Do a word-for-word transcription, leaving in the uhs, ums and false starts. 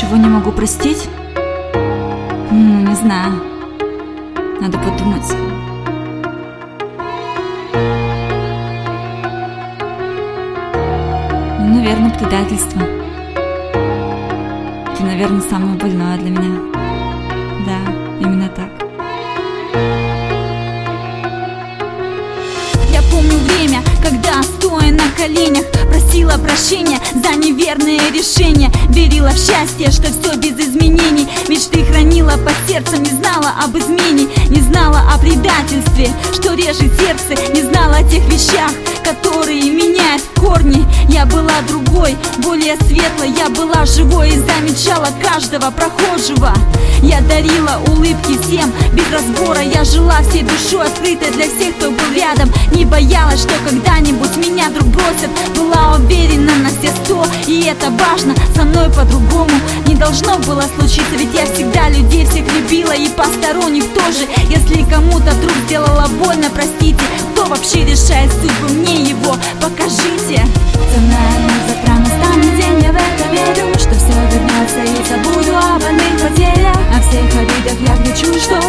чего не могу простить? Ну, не знаю. Надо подумать. Ну, наверное, предательство. Это, наверное, самое больное для меня. Да, именно так. Я помню время, когда, стоя на коленях, просила прощения за неверные решения. Верила в счастье, что все без изменений. Мечты хранила по сердцам, не знала об измене, не знала о предательстве, что режет сердце, не знала о тех вещах, которые меняют в корне. Я была другой, более светлой, я была живой и замечала каждого прохожего. Я дарила улыбки всем, без разбора. Я жила всей душой, открытой для всех, кто был рядом. Не боялась, что когда-нибудь меня вдруг бросят. Была уверена на все сто, и это важно. Со мной по-другому не должно было случиться, ведь я всегда людей всех любила, и посторонних тоже. Если кому-то вдруг сделала больно, простите. Кто вообще решает судьбу, мне его покажите. Знаю, завтра настанет день, я в это верю, что все вернется и забуду об одних потерях. О всех обидах я кричу, что